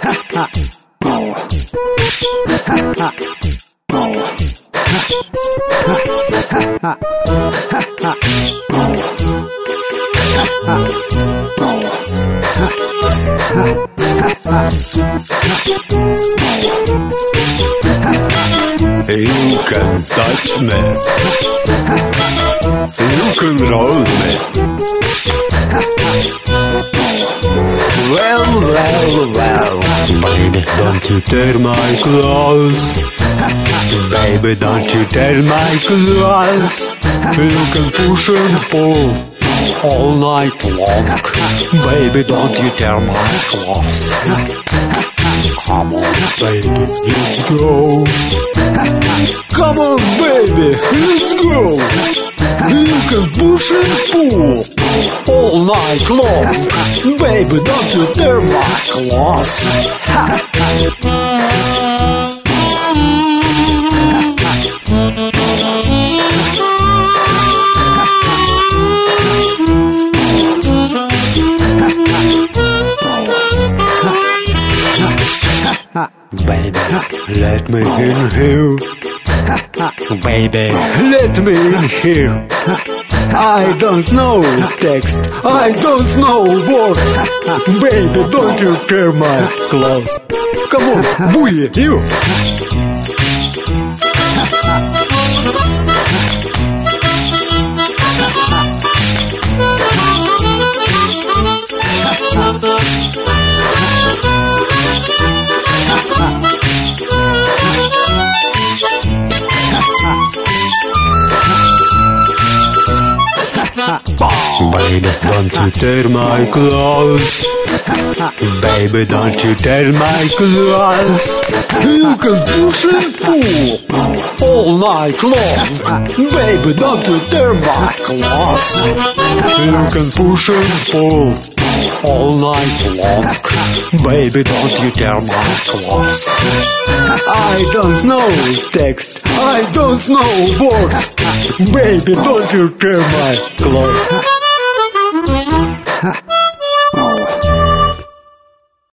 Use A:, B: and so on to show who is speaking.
A: You can touch me. You can roll me. Well, baby, don't you tear my clothes. Baby, don't you tear my clothes. You can push and pull all night long. Baby, don't you tear my clothes. Come on, baby, let's go. Come on, baby, let's go. You can push and pull all night long. Baby, don't you tear my clothes. Baby, let me in here. Baby, let me in here. I don't know text, I don't know words. Baby, don't you tear my clothes. Come on, buoy, you. Baby, don't you tear my clothes. Baby, don't you tear my clothes. You can push and pull all night long. Baby, don't you tear my clothes. You can push and pull all night long. Baby, don't you tear my clothes. I don't know text, I don't know words. Baby, don't you tear my clothes.